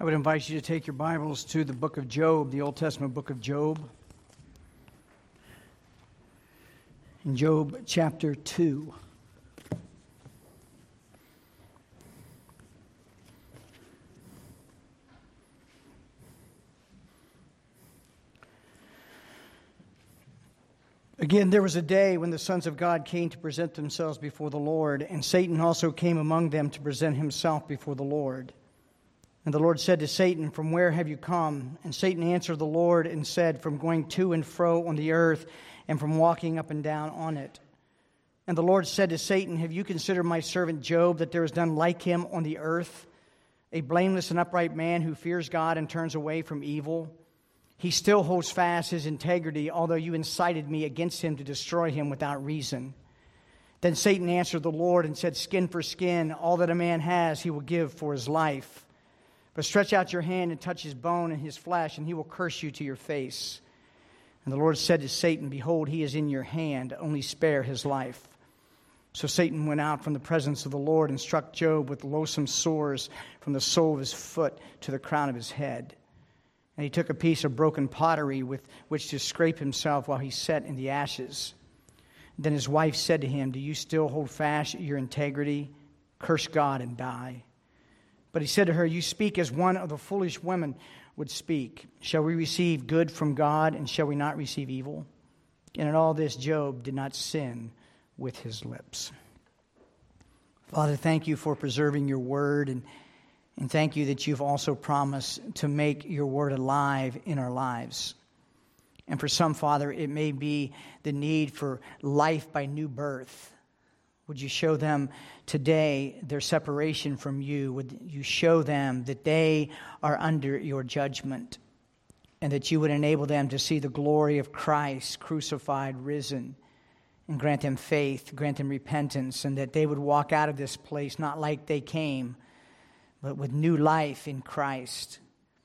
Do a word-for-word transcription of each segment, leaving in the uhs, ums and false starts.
I would invite you to take your Bibles to the book of Job, the Old Testament book of Job. In Job chapter two. Again, there was a day when the sons of God came to present themselves before the Lord, and Satan also came among them to present himself before the Lord. And the Lord said to Satan, "From where have you come?" And Satan answered the Lord and said, "From going to and fro on the earth, and from walking up and down on it." And the Lord said to Satan, "Have you considered my servant Job, that there is none like him on the earth, a blameless and upright man who fears God and turns away from evil? He still holds fast his integrity, although you incited me against him to destroy him without reason." Then Satan answered the Lord and said, "Skin for skin, all that a man has he will give for his life. But stretch out your hand and touch his bone and his flesh, and he will curse you to your face." And the Lord said to Satan, "Behold, he is in your hand, only spare his life." So Satan went out from the presence of the Lord and struck Job with loathsome sores from the sole of his foot to the crown of his head. And he took a piece of broken pottery with which to scrape himself while he sat in the ashes. Then his wife said to him, "Do you still hold fast your integrity? Curse God and die." But he said to her, "You speak as one of the foolish women would speak. Shall we receive good from God, and shall we not receive evil?" And in all this, Job did not sin with his lips. Father, thank you for preserving your word, and, and thank you that you've also promised to make your word alive in our lives. And for some, Father, it may be the need for life by new birth. Would you show them today their separation from you? Would you show them that they are under your judgment, and that you would enable them to see the glory of Christ crucified, risen, and grant them faith, grant them repentance, and that they would walk out of this place not like they came, but with new life in Christ.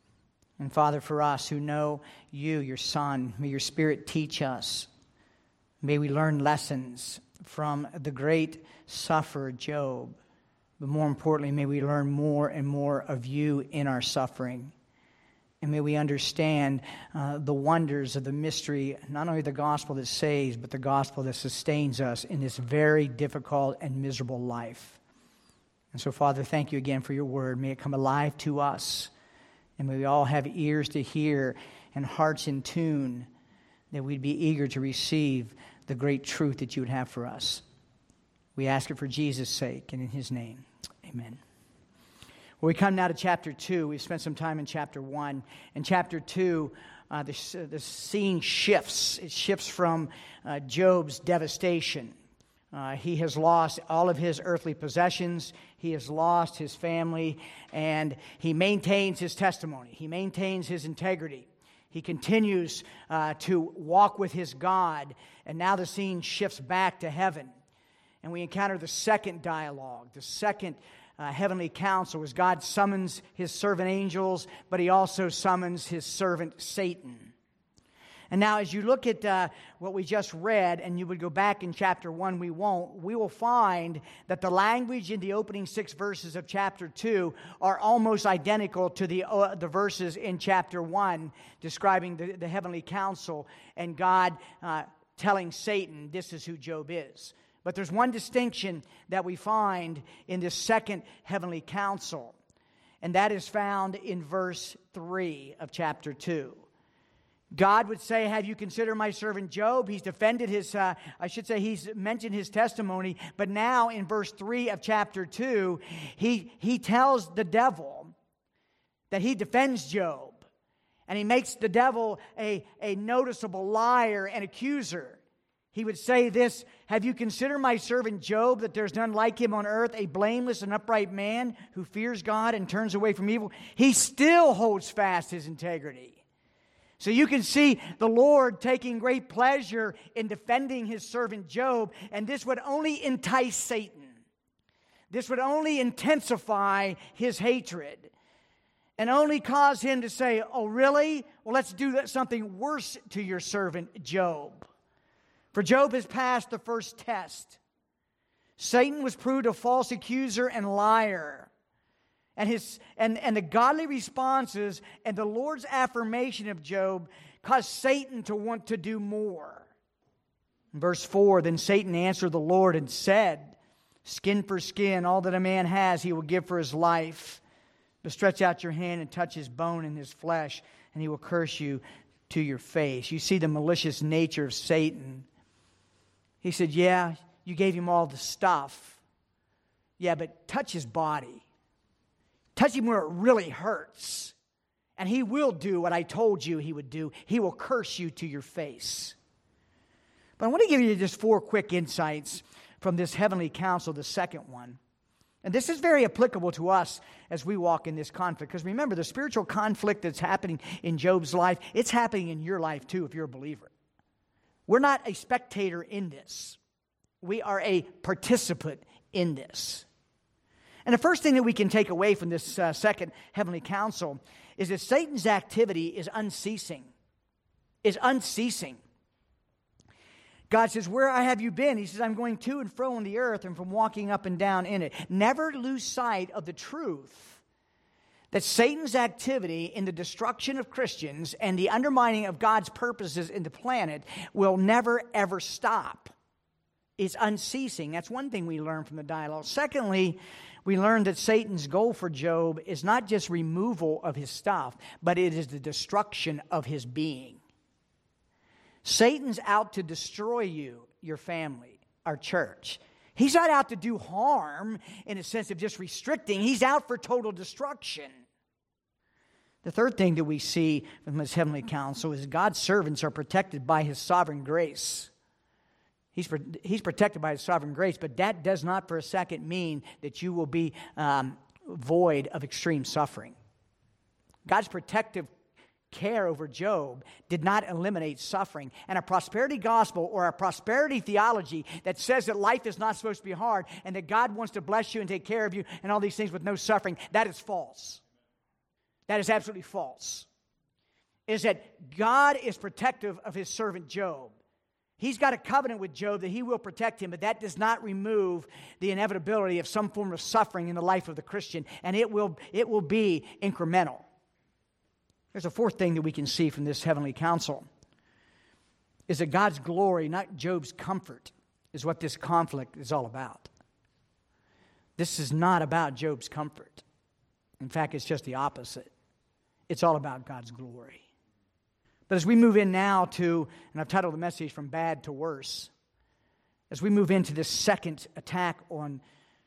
And Father, for us who know you, your Son, may your Spirit teach us. May we learn lessons from the great sufferer Job. But more importantly, may we learn more and more of you in our suffering. And may we understand uh, the wonders of the mystery, not only the gospel that saves, but the gospel that sustains us in this very difficult and miserable life. And so, Father, thank you again for your word. May it come alive to us. And may we all have ears to hear and hearts in tune, that we'd be eager to receive the great truth that you would have for us. We ask it for Jesus' sake and in his name. Amen. Well, we come now to chapter two. We've spent some time in chapter one. In chapter two, uh, the, uh, the scene shifts. It shifts from uh, Job's devastation. Uh, he has lost all of his earthly possessions. He has lost his family, and he maintains his testimony. He maintains his integrity. He continues uh, to walk with his God, and now the scene shifts back to heaven. And we encounter the second dialogue, the second uh, heavenly council, as God summons his servant angels, but he also summons his servant Satan. And now as you look at uh, what we just read, and you would go back in chapter one, we won't, we will find that the language in the opening six verses of chapter two are almost identical to the, uh, the verses in chapter one, describing the, the heavenly council and God uh, telling Satan, this is who Job is. But there's one distinction that we find in this second heavenly council, and that is found in verse three of chapter two. God would say, "Have you considered my servant Job?" He's defended his, uh, I should say he's mentioned his testimony. But now in verse three of chapter two, he, he tells the devil that he defends Job. And he makes the devil a, a noticeable liar and accuser. He would say this, "Have you considered my servant Job, that there's none like him on earth, a blameless and upright man who fears God and turns away from evil? He still holds fast his integrity." So you can see the Lord taking great pleasure in defending his servant Job, and this would only entice Satan. This would only intensify his hatred and only cause him to say, "Oh, really? Well, let's do something worse to your servant Job." For Job has passed the first test. Satan was proved a false accuser and liar. And, his, and, and the godly responses and the Lord's affirmation of Job caused Satan to want to do more. In verse four, then Satan answered the Lord and said, skin for skin, all that a man has he will give for his life. But stretch out your hand and touch his bone and his flesh, and he will curse you to your face. You see the malicious nature of Satan. He said, yeah, you gave him all the stuff. Yeah, but touch his body. Touch him where it really hurts. And he will do what I told you he would do. He will curse you to your face. But I want to give you just four quick insights from this heavenly counsel, the second one. And this is very applicable to us as we walk in this conflict. Because remember, the spiritual conflict that's happening in Job's life, it's happening in your life too if you're a believer. We're not a spectator in this. We are a participant in this. And the first thing that we can take away from this uh, second heavenly counsel is that Satan's activity is unceasing. Is unceasing. God says, where have you been? He says, I'm going to and fro on the earth and from walking up and down in it. Never lose sight of the truth that Satan's activity in the destruction of Christians and the undermining of God's purposes in the planet will never, ever stop. It's unceasing. That's one thing we learn from the dialogue. Secondly, we learn that Satan's goal for Job is not just removal of his stuff, but it is the destruction of his being. Satan's out to destroy you, your family, our church. He's not out to do harm in a sense of just restricting. He's out for total destruction. The third thing that we see from this heavenly counsel is God's servants are protected by His sovereign grace. He's, he's protected by His sovereign grace, but that does not for a second mean that you will be um, void of extreme suffering. God's protective care over Job did not eliminate suffering. And a prosperity gospel or a prosperity theology that says that life is not supposed to be hard and that God wants to bless you and take care of you and all these things with no suffering, that is false. That is absolutely false. Is that God is protective of His servant Job. He's got a covenant with Job that He will protect him, but that does not remove the inevitability of some form of suffering in the life of the Christian, and it will, it will be incremental. There's a fourth thing that we can see from this heavenly counsel, is that God's glory, not Job's comfort, is what this conflict is all about. This is not about Job's comfort. In fact, it's just the opposite. It's all about God's glory. But as we move in now to, and I've titled the message From Bad to Worse, as we move into this second attack on,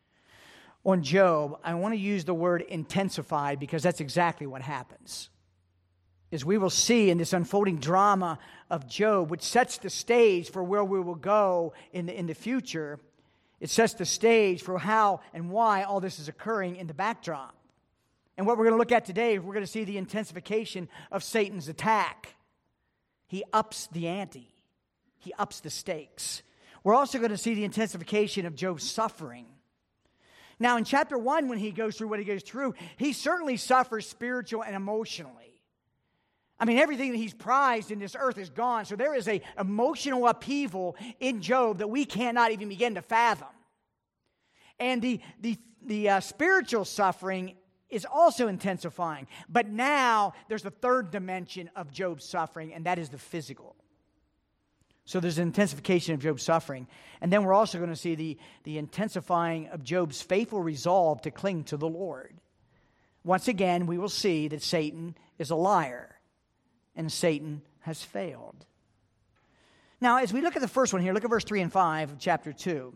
on Job, I want to use the word intensify because that's exactly what happens. As we will see in this unfolding drama of Job, which sets the stage for where we will go in the, in the future, it sets the stage for how and why all this is occurring in the backdrop. And what we're going to look at today, we're going to see the intensification of Satan's attack. He ups the ante. He ups the stakes. We're also going to see the intensification of Job's suffering. Now, in chapter one, when he goes through what he goes through, he certainly suffers spiritually and emotionally. I mean, everything that he's prized in this earth is gone. So there is an emotional upheaval in Job that we cannot even begin to fathom. And the, the, the uh, spiritual suffering is also intensifying. But now there's a third dimension of Job's suffering, and that is the physical. So there's an intensification of Job's suffering. And then we're also going to see the, the intensifying of Job's faithful resolve to cling to the Lord. Once again, we will see that Satan is a liar, and Satan has failed. Now, as we look at the first one here, look at verse three and five of chapter two.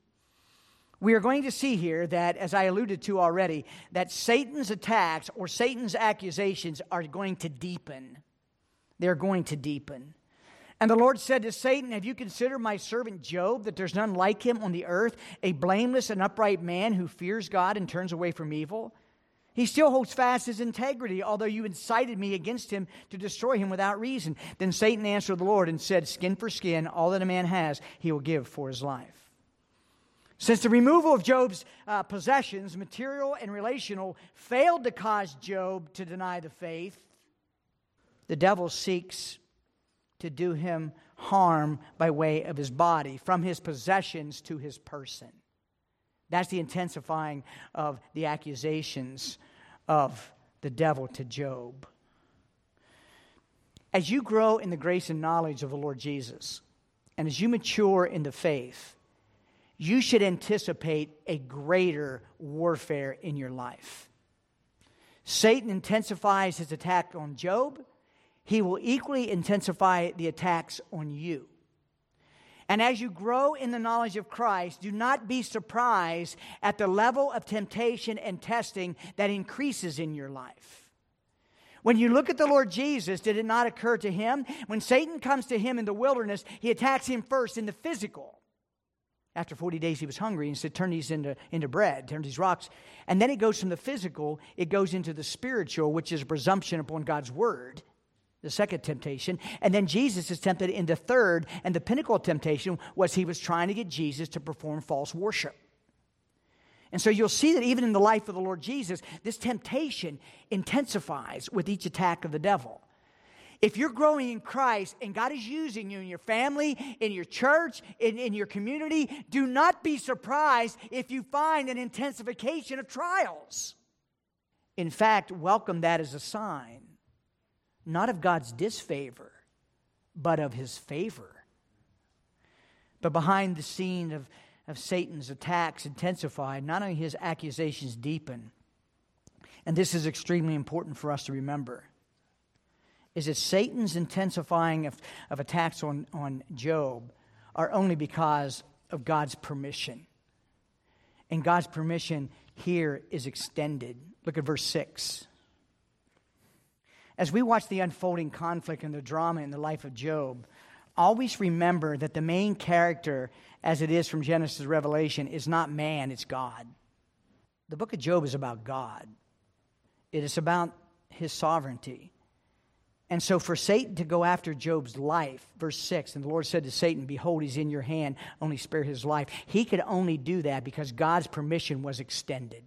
We are going to see here that, as I alluded to already, that Satan's attacks or Satan's accusations are going to deepen. They're going to deepen. And the Lord said to Satan, have you considered my servant Job, that there's none like him on the earth, a blameless and upright man who fears God and turns away from evil? He still holds fast his integrity, although you incited me against him to destroy him without reason. Then Satan answered the Lord and said, skin for skin, all that a man has, he will give for his life. Since the removal of Job's uh, possessions, material and relational, failed to cause Job to deny the faith, the devil seeks to do him harm by way of his body, from his possessions to his person. That's the intensifying of the accusations of the devil to Job. As you grow in the grace and knowledge of the Lord Jesus, and as you mature in the faith, you should anticipate a greater warfare in your life. Satan intensifies his attack on Job. He will equally intensify the attacks on you. And as you grow in the knowledge of Christ, do not be surprised at the level of temptation and testing that increases in your life. When you look at the Lord Jesus, did it not occur to him? When Satan comes to him in the wilderness, he attacks him first in the physical. After forty days he was hungry and said, turn these into, into bread, turn these rocks. And then it goes from the physical, it goes into the spiritual, which is presumption upon God's word. The second temptation. And then Jesus is tempted in the third, and the pinnacle of temptation was he was trying to get Jesus to perform false worship. And so you'll see that even in the life of the Lord Jesus, this temptation intensifies with each attack of the devil. If you're growing in Christ and God is using you in your family, in your church, in, in your community, do not be surprised if you find an intensification of trials. In fact, welcome that as a sign. Not of God's disfavor, but of his favor. But behind the scene of, of Satan's attacks intensified, not only his accusations deepen, and this is extremely important for us to remember, is that Satan's intensifying of, of attacks on, on Job are only because of God's permission. And God's permission here is extended. Look at verse six. As we watch the unfolding conflict and the drama in the life of Job, always remember that the main character, as it is from Genesis to Revelation, is not man, it's God. The book of Job is about God. It is about his sovereignty. And so for Satan to go after Job's life, verse six, and the Lord said to Satan, behold, he's in your hand, only spare his life. He could only do that because God's permission was extended.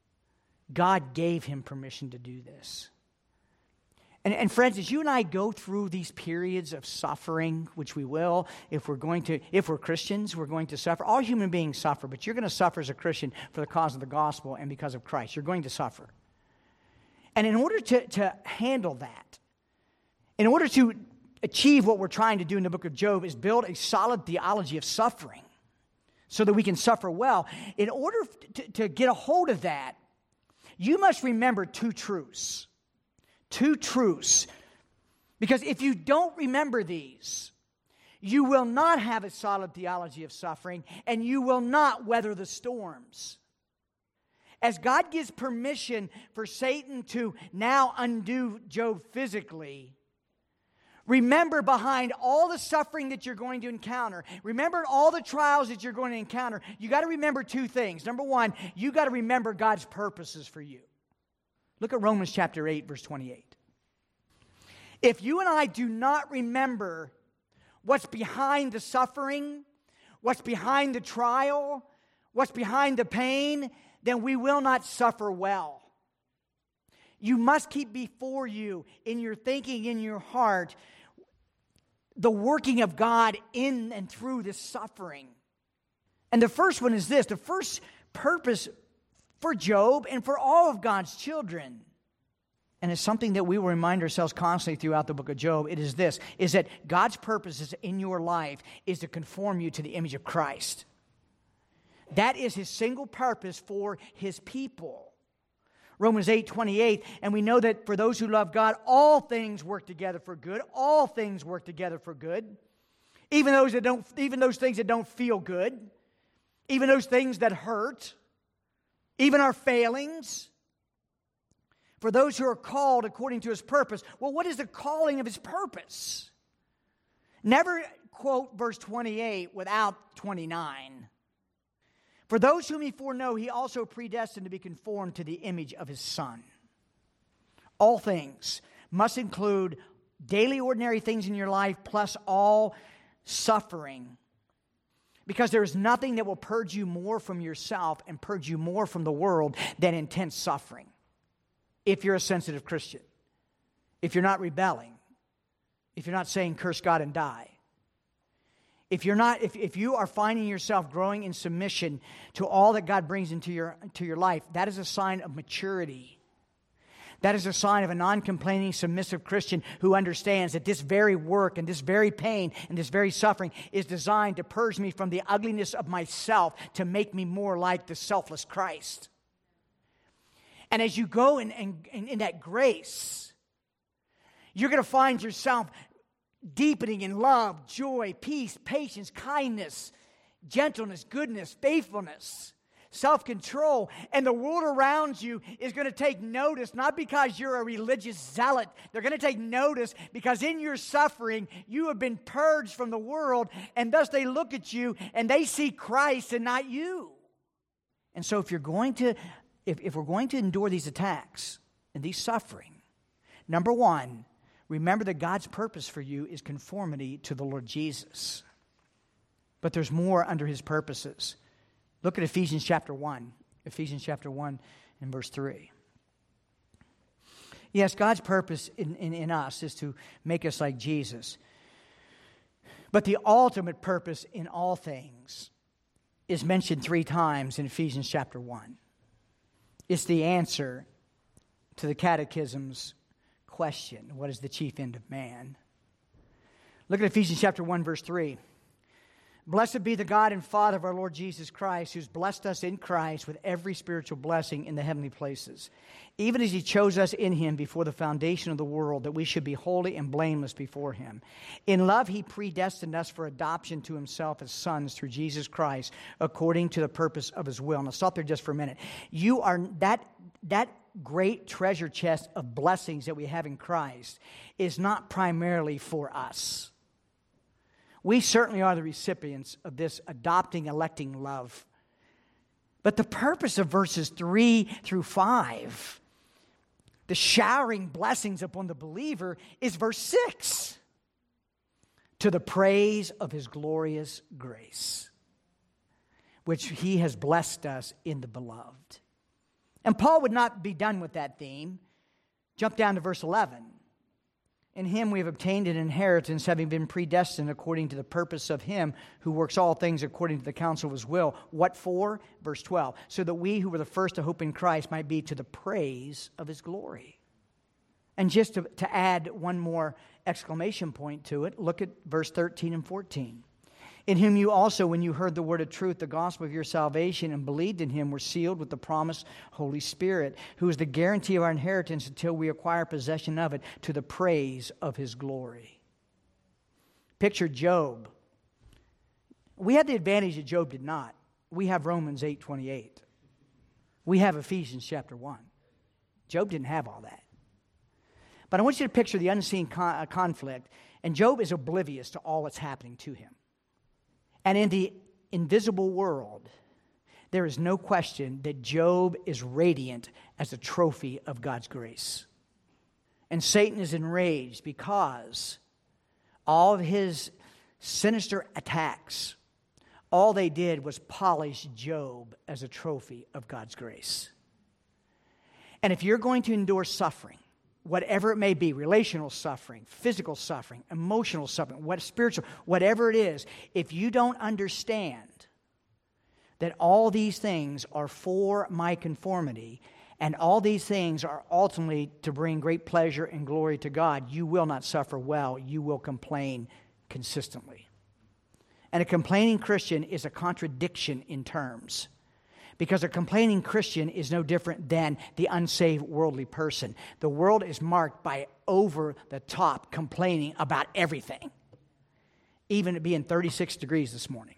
God gave him permission to do this. And, and friends, as you and I go through these periods of suffering, which we will, if we're going to, if we're Christians, we're going to suffer. All human beings suffer, but you're going to suffer as a Christian for the cause of the gospel and because of Christ. You're going to suffer. And in order to, to handle that, in order to achieve what we're trying to do in the book of Job is build a solid theology of suffering so that we can suffer well. In order to, to get a hold of that, you must remember two truths. Two truths. Because if you don't remember these, you will not have a solid theology of suffering, and you will not weather the storms. As God gives permission for Satan to now undo Job physically, remember behind all the suffering that you're going to encounter, remember all the trials that you're going to encounter, you got to remember two things. Number one, you got to remember God's purposes for you. Look at Romans chapter eight, verse twenty-eight. If you and I do not remember what's behind the suffering, what's behind the trial, what's behind the pain, then we will not suffer well. You must keep before you, in your thinking, in your heart, the working of God in and through this suffering. And the first one is this. The first purpose for Job and for all of God's children, and it's something that we will remind ourselves constantly throughout the book of Job, it is this, is that God's purposes in your life is to conform you to the image of Christ. That is his single purpose for his people. Romans eight twenty-eight, and we know that for those who love God, all things work together for good. All things work together for good. Even those that don't, even those things that don't feel good. Even those things that hurt. Even our failings. For those who are called according to his purpose. Well, what is the calling of his purpose? Never quote verse twenty-eight without twenty-nine. For those whom he foreknow, he also predestined to be conformed to the image of his Son. All things must include daily ordinary things in your life plus all suffering. Because there is nothing that will purge you more from yourself and purge you more from the world than intense suffering. If you're a sensitive Christian. If you're not rebelling. If you're not saying curse God and die. If you're not, if, if you are finding yourself growing in submission to all that God brings into your, into your life, that is a sign of maturity. That is a sign of a non-complaining, submissive Christian who understands that this very work and this very pain and this very suffering is designed to purge me from the ugliness of myself to make me more like the selfless Christ. And as you go in, in, in that grace, you're going to find yourself deepening in love, joy, peace, patience, kindness, gentleness, goodness, faithfulness, self-control. And the world around you is going to take notice, not because you're a religious zealot. They're going to take notice because in your suffering, you have been purged from the world, and thus they look at you and they see Christ and not you. And so if you're going to, if, if we're going to endure these attacks and these suffering, number one, remember that God's purpose for you is conformity to the Lord Jesus. But there's more under His purposes. Look at Ephesians chapter one. Ephesians chapter one and verse three. Yes, God's purpose in, in, in us is to make us like Jesus. But the ultimate purpose in all things is mentioned three times in Ephesians chapter one. It's the answer to the Catechism's question, what is the chief end of man? Look at Ephesians chapter one, verse three. Blessed be the God and Father of our Lord Jesus Christ, who's blessed us in Christ with every spiritual blessing in the heavenly places, even as He chose us in Him before the foundation of the world, that we should be holy and blameless before Him. In love, He predestined us for adoption to Himself as sons through Jesus Christ, according to the purpose of His will. Now, stop there just for a minute. You are that that great treasure chest of blessings that we have in Christ is not primarily for us. We certainly are the recipients of this adopting, electing love. But the purpose of verses three through five, the showering blessings upon the believer, is verse six. To the praise of His glorious grace, which He has blessed us in the beloved. And Paul would not be done with that theme. Jump down to verse eleven. In Him we have obtained an inheritance, having been predestined according to the purpose of Him who works all things according to the counsel of His will. What for? Verse twelve. So that we who were the first to hope in Christ might be to the praise of His glory. And just to, to add one more exclamation point to it, look at verse thirteen and fourteen. In whom you also, when you heard the word of truth, the gospel of your salvation, and believed in Him, were sealed with the promised Holy Spirit, who is the guarantee of our inheritance until we acquire possession of it, to the praise of His glory. Picture Job. We had the advantage that Job did not. We have Romans eight twenty-eight. We have Ephesians chapter one. Job didn't have all that. But I want you to picture the unseen con- conflict, and Job is oblivious to all that's happening to him. And in the invisible world, there is no question that Job is radiant as a trophy of God's grace. And Satan is enraged because all of his sinister attacks, all they did was polish Job as a trophy of God's grace. And if you're going to endure suffering, whatever it may be, relational suffering, physical suffering, emotional suffering, what spiritual, whatever it is, if you don't understand that all these things are for my conformity, and all these things are ultimately to bring great pleasure and glory to God, you will not suffer well. You will complain consistently. And a complaining Christian is a contradiction in terms. Because a complaining Christian is no different than the unsaved worldly person. The world is marked by over-the-top complaining about everything. Even it being thirty-six degrees this morning.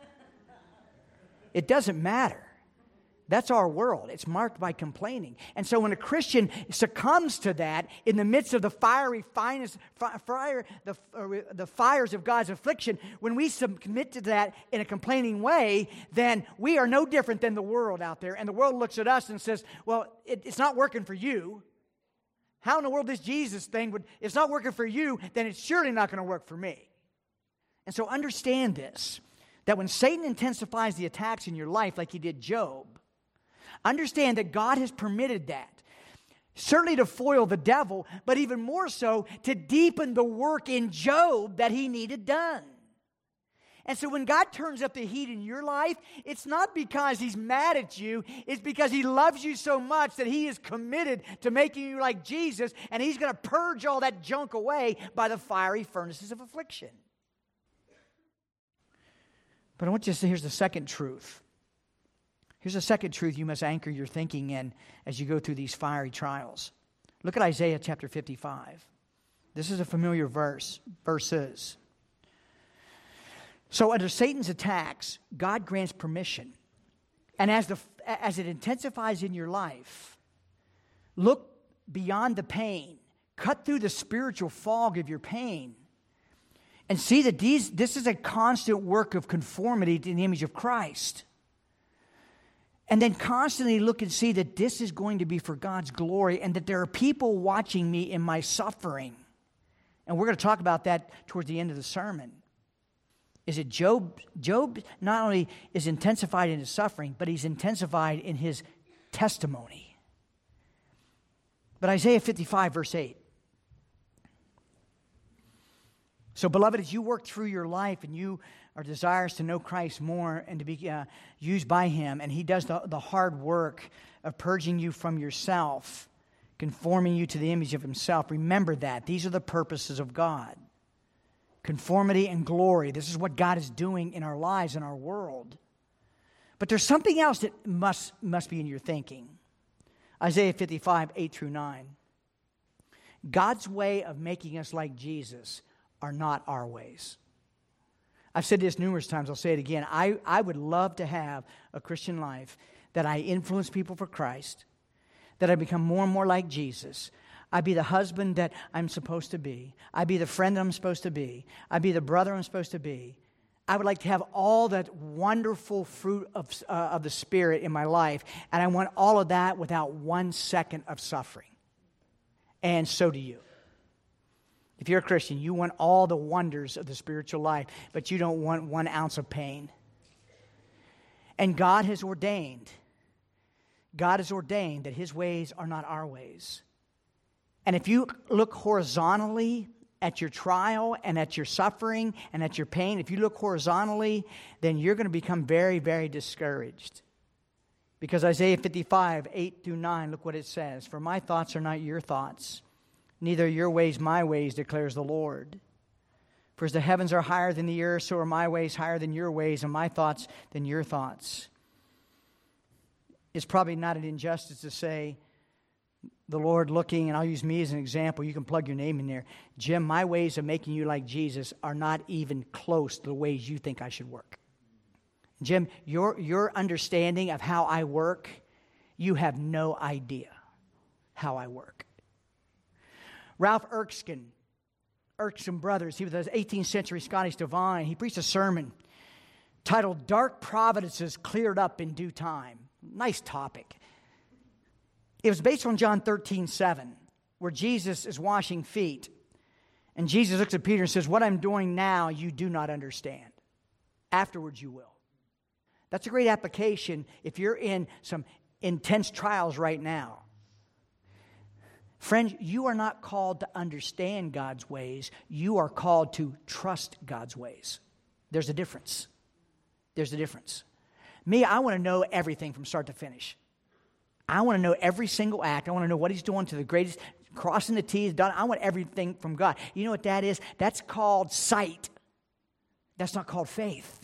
It doesn't matter. That's our world. It's marked by complaining. And so when a Christian succumbs to that in the midst of the fiery finest, fire, the, uh, the fires of God's affliction, when we submit to that in a complaining way, then we are no different than the world out there. And the world looks at us and says, well, it, it's not working for you. How in the world this Jesus thing would, it's not working for you, then it's surely not going to work for me. And so understand this, that when Satan intensifies the attacks in your life like he did Job, understand that God has permitted that, certainly to foil the devil, but even more so to deepen the work in Job that he needed done. And so when God turns up the heat in your life, it's not because He's mad at you. It's because He loves you so much that He is committed to making you like Jesus, and He's going to purge all that junk away by the fiery furnaces of affliction. But I want you to see, here's the second truth. Here's the second truth you must anchor your thinking in as you go through these fiery trials. Look at Isaiah chapter fifty-five. This is a familiar verse, verses. So under Satan's attacks, God grants permission. And as, the, as it intensifies in your life, look beyond the pain. Cut through the spiritual fog of your pain. And see that these, this is a constant work of conformity to the image of Christ. And then constantly look and see that this is going to be for God's glory and that there are people watching me in my suffering. And we're going to talk about that towards the end of the sermon. Is it Job? Job not only is intensified in his suffering, but he's intensified in his testimony. But Isaiah fifty-five, verse eight. So, beloved, as you work through your life and you are desirous to know Christ more and to be uh, used by Him, and He does the, the hard work of purging you from yourself, conforming you to the image of Himself, remember that. These are the purposes of God. Conformity and glory. This is what God is doing in our lives, in our world. But there's something else that must, must be in your thinking. Isaiah fifty-five, eight through nine. God's way of making us like Jesus are not our ways. I've said this numerous times. I'll say it again. I, I would love to have a Christian life that I influence people for Christ, that I become more and more like Jesus. I be the husband that I'm supposed to be. I be the friend that I'm supposed to be. I be the brother I'm supposed to be. I would like to have all that wonderful fruit of, uh, of the Spirit in my life, and I want all of that without one second of suffering. And so do you. If you're a Christian, you want all the wonders of the spiritual life, but you don't want one ounce of pain. And God has ordained, God has ordained that His ways are not our ways. And if you look horizontally at your trial and at your suffering and at your pain, if you look horizontally, then you're going to become very, very discouraged. Because Isaiah fifty-five, eight through nine, look what it says. For my thoughts are not your thoughts, neither your ways my ways, declares the Lord. For as the heavens are higher than the earth, so are my ways higher than your ways, and my thoughts than your thoughts. It's probably not an injustice to say, the Lord looking, and I'll use me as an example. You can plug your name in there. Jim, my ways of making you like Jesus are not even close to the ways you think I should work. Jim, your, your understanding of how I work, you have no idea how I work. Ralph Erskine, Erskine Brothers, he was an eighteenth century Scottish divine. He preached a sermon titled, Dark Providences Cleared Up in Due Time. Nice topic. It was based on John thirteen, seven, where Jesus is washing feet. And Jesus looks at Peter and says, what I'm doing now, you do not understand. Afterwards, you will. That's a great application if you're in some intense trials right now. Friends, you are not called to understand God's ways. You are called to trust God's ways. There's a difference. There's a difference. Me, I want to know everything from start to finish. I want to know every single act. I want to know what He's doing to the greatest, crossing the T's, done. I want everything from God. You know what that is? That's called sight. That's not called faith.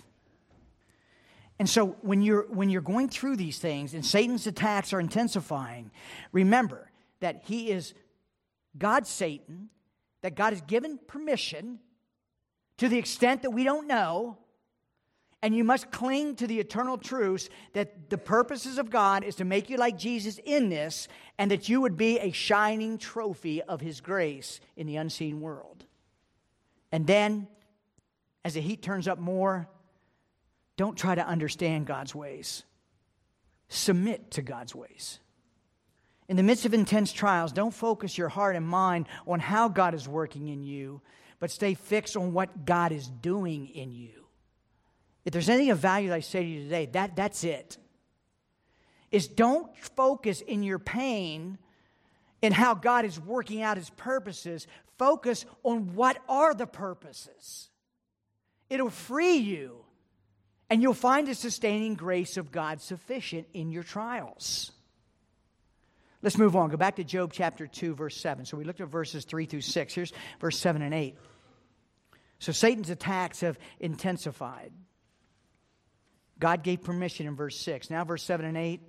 And so when you're when you're going through these things and Satan's attacks are intensifying, remember that he is God's Satan, that God has given permission to the extent that we don't know. And you must cling to the eternal truths that the purposes of God is to make you like Jesus in this, and that you would be a shining trophy of His grace in the unseen world. And then, as the heat turns up more, don't try to understand God's ways. Submit to God's ways. In the midst of intense trials, don't focus your heart and mind on how God is working in you, but stay fixed on what God is doing in you. If there's anything of value that I say to you today, that, that's it. Is don't focus in your pain in how God is working out His purposes. Focus on what are the purposes. It'll free you. And you'll find the sustaining grace of God sufficient in your trials. Let's move on. Go back to Job chapter two, verse seven. So we looked at verses three through six. Here's verse seven and eight. So Satan's attacks have intensified. God gave permission in verse six. Now verse seven and eight.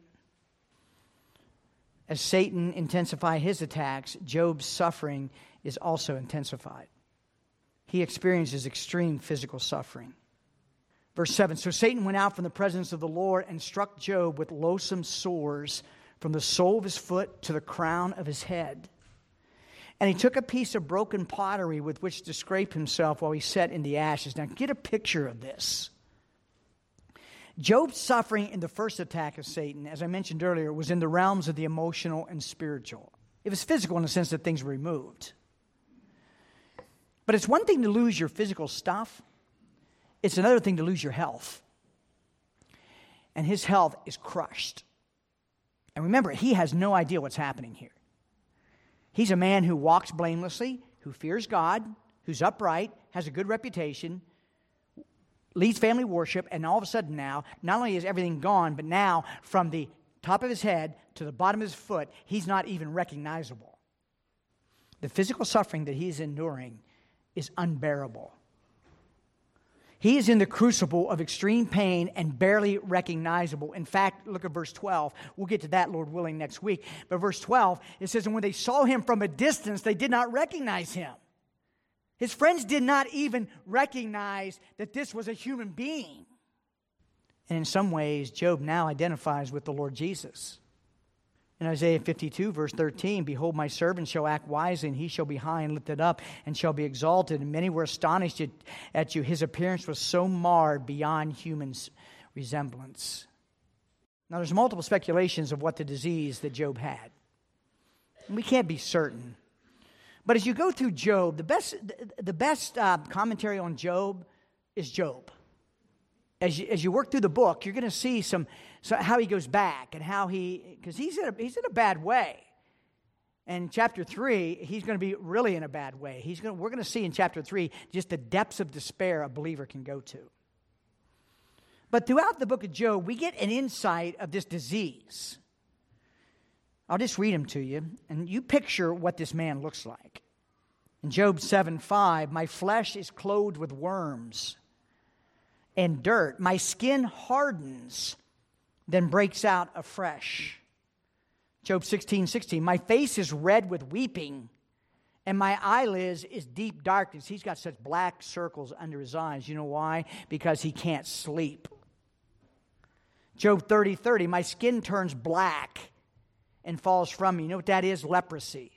As Satan intensified his attacks, Job's suffering is also intensified. He experiences extreme physical suffering. Verse seven, so Satan went out from the presence of the Lord and struck Job with loathsome sores from the sole of his foot to the crown of his head. And he took a piece of broken pottery with which to scrape himself while he sat in the ashes. Now get a picture of this. Job's suffering in the first attack of Satan, as I mentioned earlier, was in the realms of the emotional and spiritual. It was physical in the sense that things were removed. But it's one thing to lose your physical stuff. It's another thing to lose your health. And his health is crushed. And remember, he has no idea what's happening here. He's a man who walks blamelessly, who fears God, who's upright, has a good reputation, leads family worship, and all of a sudden now, not only is everything gone, but now from the top of his head to the bottom of his foot, he's not even recognizable. The physical suffering that he's enduring is unbearable. He is in the crucible of extreme pain and barely recognizable. In fact, look at verse twelve. We'll get to that, Lord willing, next week. But verse twelve, it says, and when they saw him from a distance, they did not recognize him. His friends did not even recognize that this was a human being. And in some ways, Job now identifies with the Lord Jesus. In Isaiah fifty-two, verse thirteen, behold, my servant shall act wisely, and he shall be high and lifted up, and shall be exalted. And many were astonished at, at you. His appearance was so marred beyond human resemblance. Now, there's multiple speculations of what the disease that Job had. And we can't be certain. But as you go through Job, the best, the best uh, commentary on Job is Job. As you, as you work through the book, you're going to see some so how he goes back and how he, because he's in a, he's in a bad way. And in chapter three, he's going to be really in a bad way. He's going to, we're going to see in chapter three just the depths of despair a believer can go to. But throughout the book of Job, we get an insight of this disease. I'll just read them to you, and you picture what this man looks like. In Job seven five, my flesh is clothed with worms and dirt. My skin hardens, then breaks out afresh. Job sixteen sixteen, my face is red with weeping, and my eyelids is deep darkness. He's got such black circles under his eyes. You know why? Because he can't sleep. Job thirty thirty, my skin turns black and falls from me. You know what that is? Leprosy.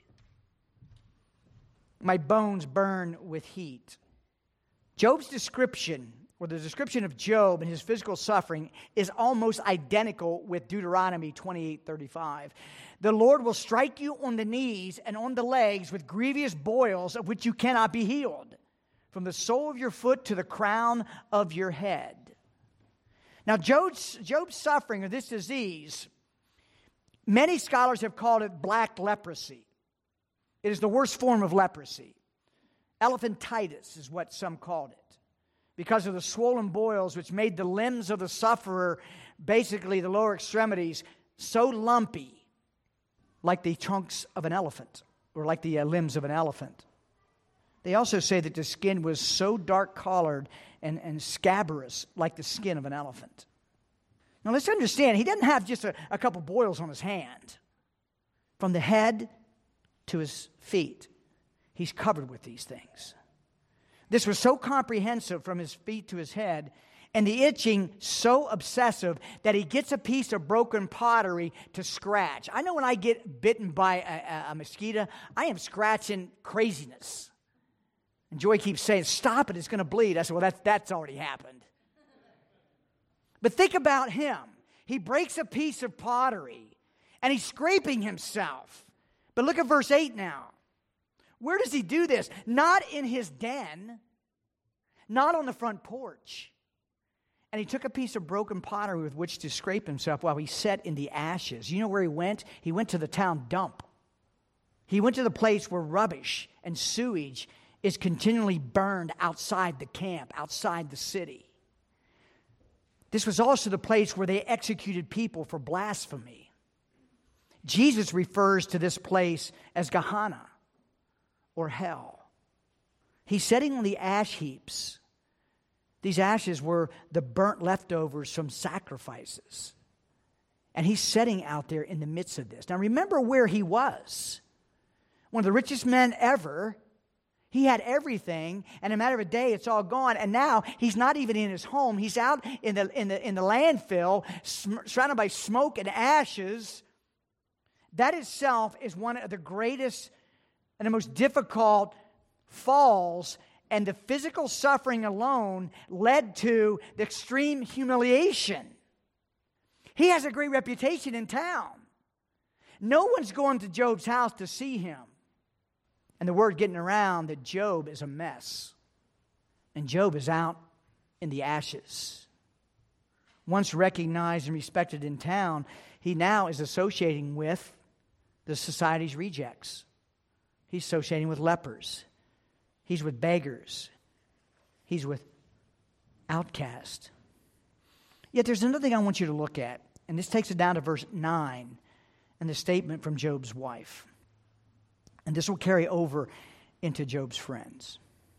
My bones burn with heat. Job's description, or the description of Job and his physical suffering, is almost identical with Deuteronomy twenty-eight thirty-five. The Lord will strike you on the knees and on the legs with grievous boils of which you cannot be healed, from the sole of your foot to the crown of your head. Now, Job's, Job's suffering of this disease, many scholars have called it black leprosy. It is the worst form of leprosy. Elephantitis is what some called it, because of the swollen boils which made the limbs of the sufferer, basically the lower extremities, so lumpy, like the trunks of an elephant, or like the uh, limbs of an elephant. They also say that the skin was so dark-colored and, and scabrous, like the skin of an elephant. Now let's understand, he doesn't have just a, a couple boils on his hand. From the head to his feet, he's covered with these things. This was so comprehensive from his feet to his head, and the itching so obsessive that he gets a piece of broken pottery to scratch. I know when I get bitten by a, a, a mosquito, I am scratching craziness. And Joy keeps saying, stop it, it's going to bleed. I said, well, that's, that's already happened. But think about him. He breaks a piece of pottery, and he's scraping himself. But look at verse eight now. Where does he do this? Not in his den, not on the front porch. And he took a piece of broken pottery with which to scrape himself while he sat in the ashes. You know where he went? He went to the town dump. He went to the place where rubbish and sewage is continually burned outside the camp, outside the city. This was also the place where they executed people for blasphemy. Jesus refers to this place as Gehenna, or hell. He's sitting on the ash heaps. These ashes were the burnt leftovers from sacrifices. And he's sitting out there in the midst of this. Now remember where he was. One of the richest men ever. He had everything, and in a matter of a day, it's all gone. And now he's not even in his home. He's out in the in the in the landfill, surrounded by smoke and ashes. That itself is one of the greatest and the most difficult falls, and the physical suffering alone led to the extreme humiliation. He has a great reputation in town. No one's going to Job's house to see him. And the word getting around that Job is a mess. And Job is out in the ashes. Once recognized and respected in town, he now is associating with the society's rejects. He's associating with lepers. He's with beggars. He's with outcasts. Yet there's another thing I want you to look at. And this takes it down to verse nine and the statement from Job's wife. And this will carry over into Job's friends.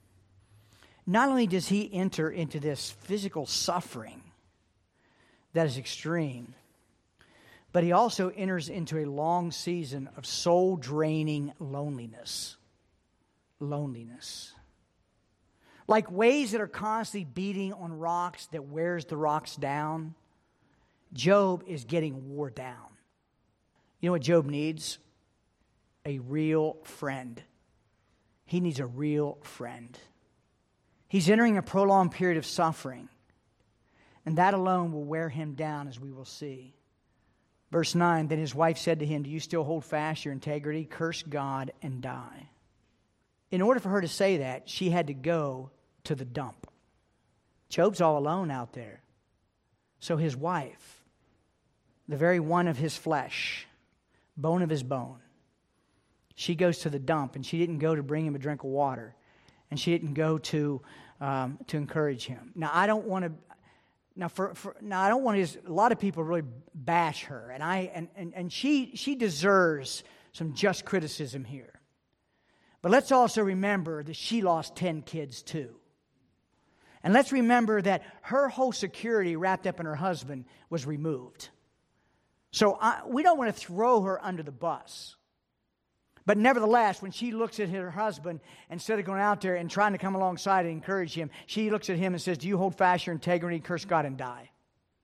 Not only does he enter into this physical suffering that is extreme, but he also enters into a long season of soul-draining loneliness. Loneliness. Like waves that are constantly beating on rocks that wears the rocks down, Job is getting wore down. You know what Job needs? A real friend. He needs a real friend. He's entering a prolonged period of suffering, and that alone will wear him down, as we will see. Verse nine, then his wife said to him, do you still hold fast your integrity? Curse God and die. In order for her to say that, she had to go to the dump. Job's all alone out there. So his wife, the very one of his flesh, bone of his bone, she goes to the dump, and she didn't go to bring him a drink of water, and she didn't go to um, to encourage him. Now I don't want to. Now for, for now I don't want to. A lot of people really bash her, and I and, and and she she deserves some just criticism here. But let's also remember that she lost ten kids too, and let's remember that her whole security wrapped up in her husband was removed. So I, we don't want to throw her under the bus. But nevertheless, when she looks at her husband, instead of going out there and trying to come alongside and encourage him, she looks at him and says, do you hold fast your integrity, curse God and die?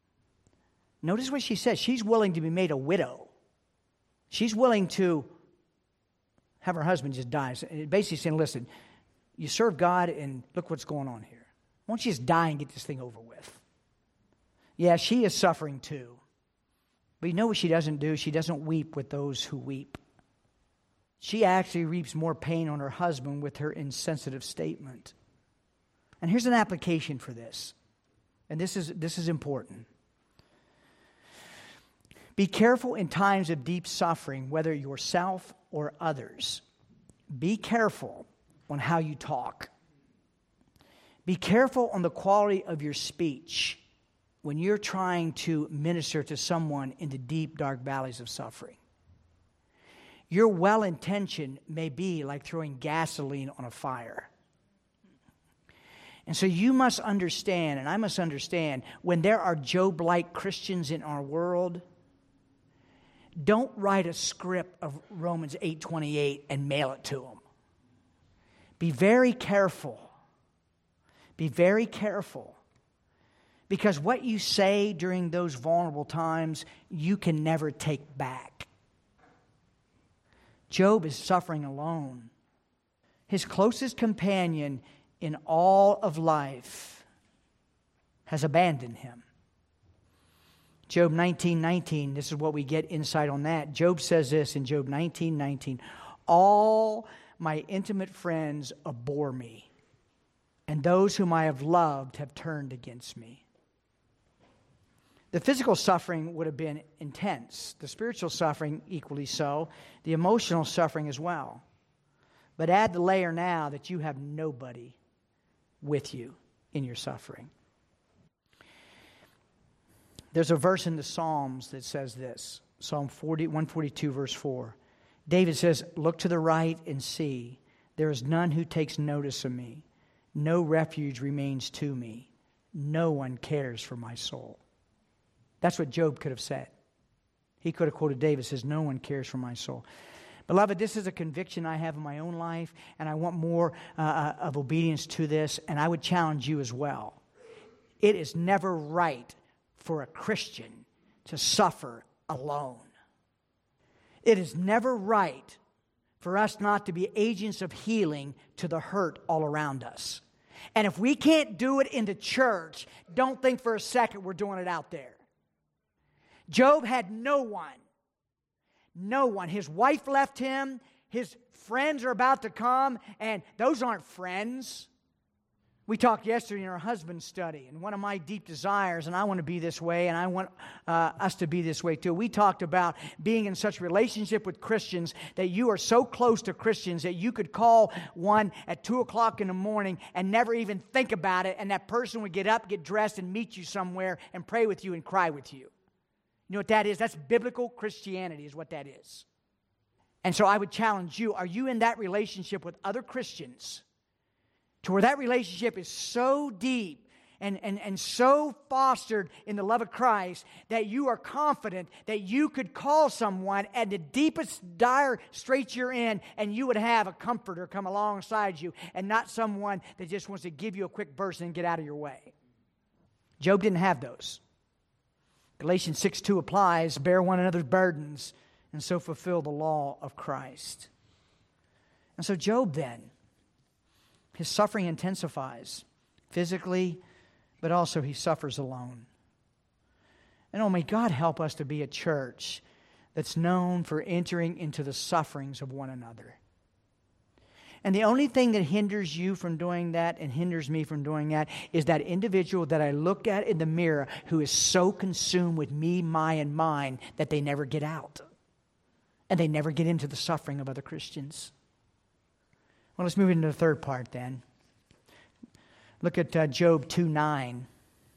Notice what she says. She's willing to be made a widow. She's willing to have her husband just die. Basically saying, listen, you serve God and look what's going on here. Why don't you just die and get this thing over with? Yeah, she is suffering too. But you know what she doesn't do? She doesn't weep with those who weep. She actually reaps more pain on her husband with her insensitive statement. And here's an application for this. And this is, this is important. Be careful in times of deep suffering, whether yourself or others. Be careful on how you talk. Be careful on the quality of your speech when you're trying to minister to someone in the deep, dark valleys of suffering. Your well-intention may be like throwing gasoline on a fire. And so you must understand, and I must understand, when there are Job-like Christians in our world, don't write a script of Romans eight twenty-eight and mail it to them. Be very careful. Be very careful. Because what you say during those vulnerable times, you can never take back. Job is suffering alone. His closest companion in all of life has abandoned him. Job nineteen nineteen, this is what we get insight on that. Job says this in Job nineteen nineteen, all my intimate friends abhor me, and those whom I have loved have turned against me. The physical suffering would have been intense. The spiritual suffering equally so. The emotional suffering as well. But add the layer now that you have nobody with you in your suffering. There's a verse in the Psalms that says this. Psalm forty, one forty-two, verse four. David says, "Look to the right and see. There is none who takes notice of me. No refuge remains to me. No one cares for my soul." That's what Job could have said. He could have quoted David, says, "No one cares for my soul." Beloved, this is a conviction I have in my own life, and I want more uh, of obedience to this, and I would challenge you as well. It is never right for a Christian to suffer alone. It is never right for us not to be agents of healing to the hurt all around us. And if we can't do it in the church, don't think for a second we're doing it out there. Job had no one. No one. His wife left him. His friends are about to come, and those aren't friends. We talked yesterday in our husband study, and one of my deep desires, and I want to be this way, and I want uh, us to be this way too. We talked about being in such relationship with Christians that you are so close to Christians that you could call one at two o'clock in the morning and never even think about it, and that person would get up, get dressed, and meet you somewhere and pray with you and cry with you. You know what that is? That's biblical Christianity is what that is. And so I would challenge you, are you in that relationship with other Christians to where that relationship is so deep and, and, and so fostered in the love of Christ that you are confident that you could call someone at the deepest dire straits you're in and you would have a comforter come alongside you and not someone that just wants to give you a quick burst and get out of your way? Job didn't have those. Galatians six two applies, bear one another's burdens, and so fulfill the law of Christ. And so Job then, his suffering intensifies physically, but also he suffers alone. And oh, may God help us to be a church that's known for entering into the sufferings of one another. And the only thing that hinders you from doing that and hinders me from doing that is that individual that I look at in the mirror who is so consumed with me, my, and mine that they never get out. And they never get into the suffering of other Christians. Well, let's move into the third part then. Look at uh, Job two nine.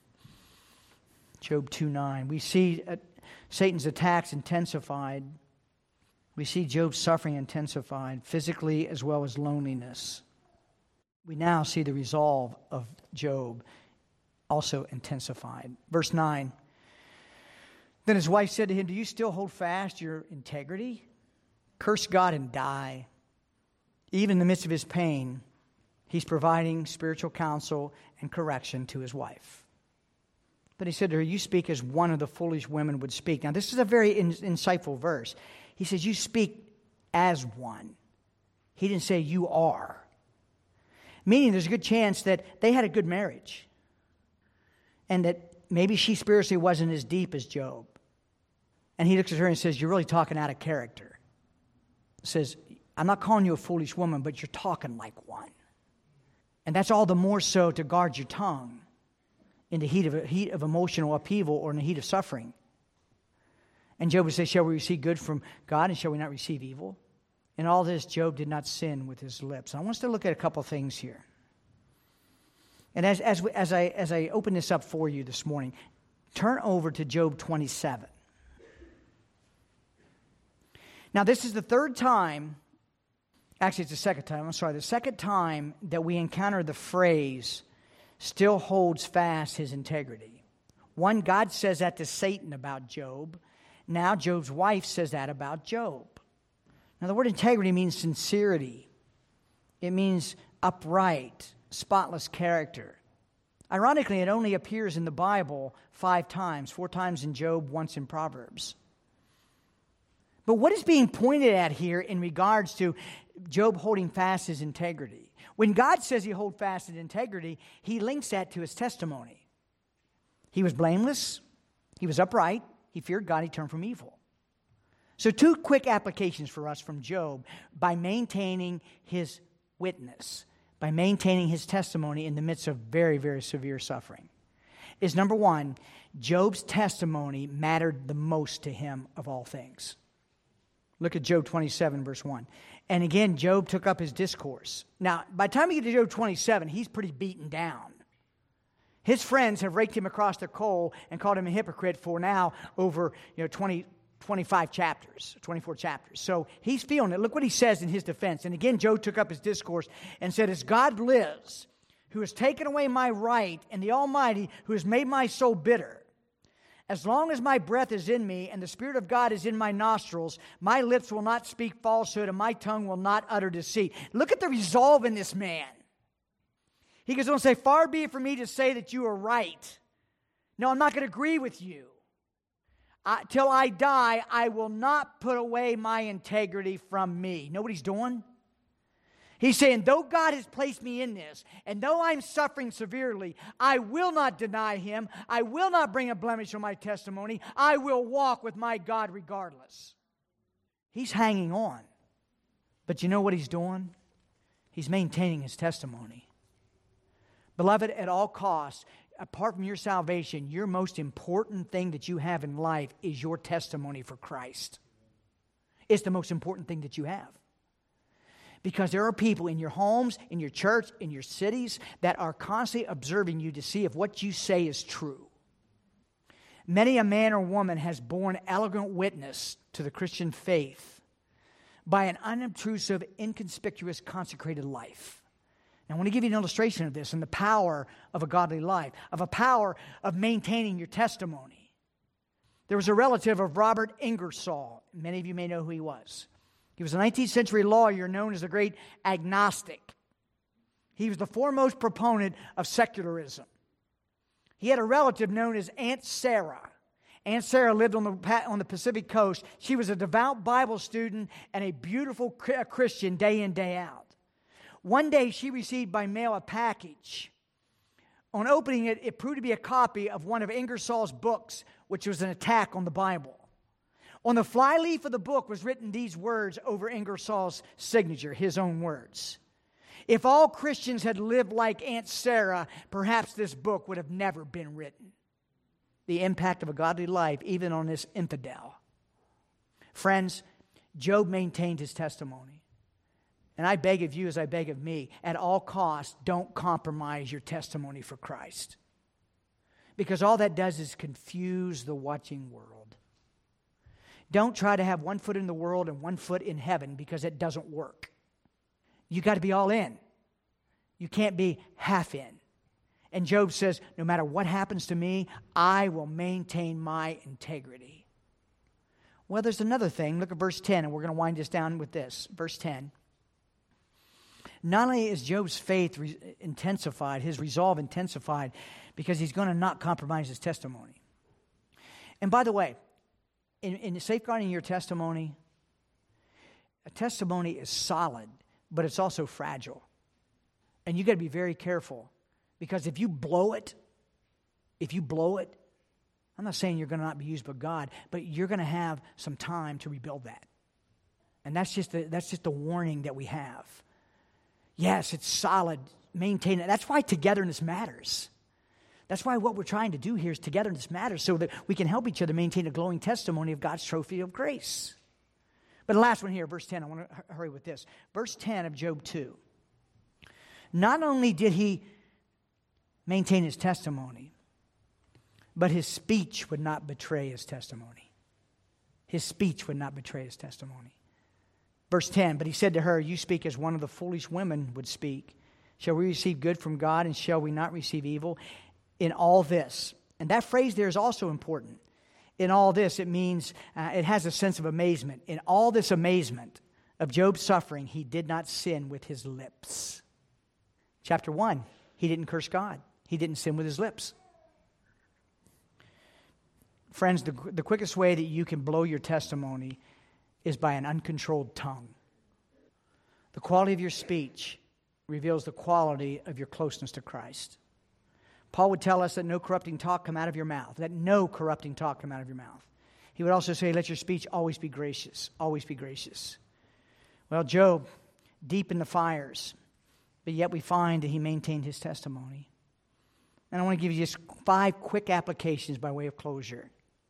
Job two nine. We see uh, Satan's attacks intensified. We see Job's suffering intensified, physically as well as loneliness. We now see the resolve of Job also intensified. Verse nine. Then his wife said to him, "Do you still hold fast your integrity? Curse God and die." Even in the midst of his pain, he's providing spiritual counsel and correction to his wife. But he said to her, "You speak as one of the foolish women would speak." Now, this is a very in- insightful verse. He says, "You speak as one." He didn't say you are. Meaning there's a good chance that they had a good marriage. And that maybe she spiritually wasn't as deep as Job. And he looks at her and says, "You're really talking out of character." He says, "I'm not calling you a foolish woman, but you're talking like one." And that's all the more so to guard your tongue in the heat of, heat of emotional upheaval or in the heat of suffering. And Job would say, "Shall we receive good from God and shall we not receive evil?" In all this, Job did not sin with his lips. I want us to look at a couple things here. And as, as, we, as, I, as I open this up for you this morning, turn over to Job twenty-seven. Now, this is the third time, actually it's the second time, I'm sorry, the second time that we encounter the phrase, "still holds fast his integrity." One, God says that to Satan about Job. Now Job's wife says that about Job. Now the word integrity means sincerity. It means upright, spotless character. Ironically, it only appears in the Bible five times, four times in Job, once in Proverbs. But what is being pointed at here in regards to Job holding fast his integrity? When God says he holds fast his integrity, he links that to his testimony. He was blameless. He was upright. He feared God. He turned from evil. So two quick applications for us from Job by maintaining his witness, by maintaining his testimony in the midst of very, very severe suffering, is number one, Job's testimony mattered the most to him of all things. Look at Job twenty-seven, verse one. And again, Job took up his discourse. Now, by the time we get to Job twenty-seven, he's pretty beaten down. His friends have raked him across the coal and called him a hypocrite for now over, you know, twenty, twenty-five chapters, twenty-four chapters. So he's feeling it. Look what he says in his defense. And again, Job took up his discourse and said, as God lives, who has taken away my right, and the Almighty, who has made my soul bitter, as long as my breath is in me and the Spirit of God is in my nostrils, my lips will not speak falsehood and my tongue will not utter deceit. Look at the resolve in this man. He goes on to say, far be it from me to say that you are right. No, I'm not going to agree with you. I, till I die, I will not put away my integrity from me. Know what he's doing? He's saying, though God has placed me in this, and though I'm suffering severely, I will not deny Him. I will not bring a blemish on my testimony. I will walk with my God regardless. He's hanging on. But you know what he's doing? He's maintaining his testimony. Beloved, at all costs, apart from your salvation, your most important thing that you have in life is your testimony for Christ. It's the most important thing that you have. Because there are people in your homes, in your church, in your cities that are constantly observing you to see if what you say is true. Many a man or woman has borne eloquent witness to the Christian faith by an unobtrusive, inconspicuous, consecrated life. Now, I want to give you an illustration of this and the power of a godly life, of a power of maintaining your testimony. There was a relative of Robert Ingersoll. Many of you may know who he was. He was a nineteenth century lawyer known as the great agnostic. He was the foremost proponent of secularism. He had a relative known as Aunt Sarah. Aunt Sarah lived on the, on the Pacific coast. She was a devout Bible student and a beautiful Christian day in, day out. One day she received by mail a package. On opening it, it proved to be a copy of one of Ingersoll's books, which was an attack on the Bible. On the flyleaf of the book was written these words over Ingersoll's signature, his own words. If all Christians had lived like Aunt Sarah, perhaps this book would have never been written. The impact of a godly life, even on this infidel. Friends, Job maintained his testimony. And I beg of you, as I beg of me, at all costs, don't compromise your testimony for Christ. Because all that does is confuse the watching world. Don't try to have one foot in the world and one foot in heaven, because it doesn't work. You got to be all in. You can't be half in. And Job says, no matter what happens to me, I will maintain my integrity. Well, there's another thing. Look at verse ten, and we're going to wind this down with this. Verse ten. Not only is Job's faith re- intensified, his resolve intensified, because he's going to not compromise his testimony. And by the way, In, in safeguarding your testimony, a testimony is solid, but it's also fragile. And you got to be very careful, because if you blow it, if you blow it, I'm not saying you're going to not be used by God, but you're going to have some time to rebuild that. And that's just the, that's just the warning that we have. Yes, it's solid. Maintain it. That's why togetherness matters. That's why what we're trying to do here is togetherness matters, so that we can help each other maintain a glowing testimony of God's trophy of grace. But the last one here, verse ten, I want to hurry with this. Verse ten of Job two. Not only did he maintain his testimony, but his speech would not betray his testimony. His speech would not betray his testimony. Verse ten, but he said to her, you speak as one of the foolish women would speak. Shall we receive good from God, and shall we not receive evil? In all this, and that phrase there is also important. In all this, it means, uh, it has a sense of amazement. In all this amazement of Job's suffering, he did not sin with his lips. Chapter one, he didn't curse God. He didn't sin with his lips. Friends, the, the quickest way that you can blow your testimony is by an uncontrolled tongue. The quality of your speech reveals the quality of your closeness to Christ. Paul would tell us that no corrupting talk come out of your mouth, that no corrupting talk come out of your mouth. He would also say, let your speech always be gracious, always be gracious. Well, Job, deep in the fires, but yet we find that he maintained his testimony. And I want to give you just five quick applications by way of closure.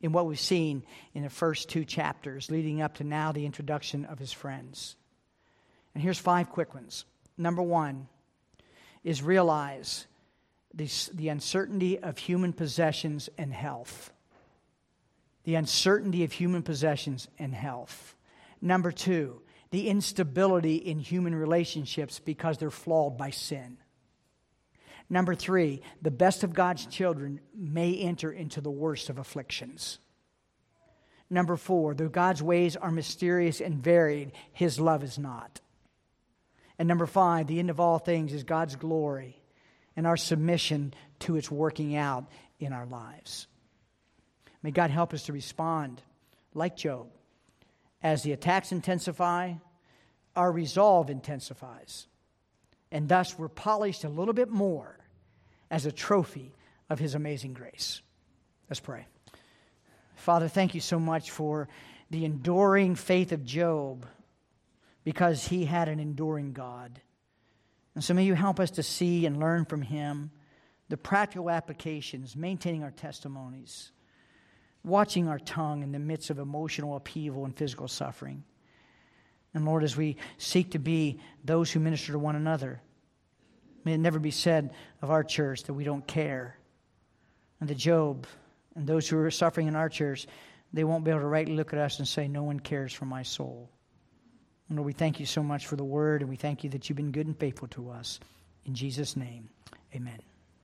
in what we've seen in the first two chapters, leading up to now the introduction of his friends. And here's five quick ones. Number one is realize the, the uncertainty of human possessions and health. The uncertainty of human possessions and health. Number two, the instability in human relationships because they're flawed by sin. Number three, the best of God's children may enter into the worst of afflictions. Number four, though God's ways are mysterious and varied, His love is not. And number five, the end of all things is God's glory and our submission to its working out in our lives. May God help us to respond like Job. As the attacks intensify, our resolve intensifies. And thus we're polished a little bit more as a trophy of His amazing grace. Let's pray. Father, thank you so much for the enduring faith of Job, because he had an enduring God. And so may you help us to see and learn from him the practical applications, maintaining our testimonies, watching our tongue in the midst of emotional upheaval and physical suffering. And Lord, as we seek to be those who minister to one another, may it never be said of our church that we don't care. And that Job and those who are suffering in our church, they won't be able to rightly look at us and say, no one cares for my soul. And Lord, we thank you so much for the word, and we thank you that you've been good and faithful to us. In Jesus' name, amen.